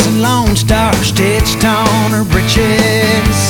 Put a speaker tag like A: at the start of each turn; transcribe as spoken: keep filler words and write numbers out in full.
A: has a Lone Star stitched on her breeches.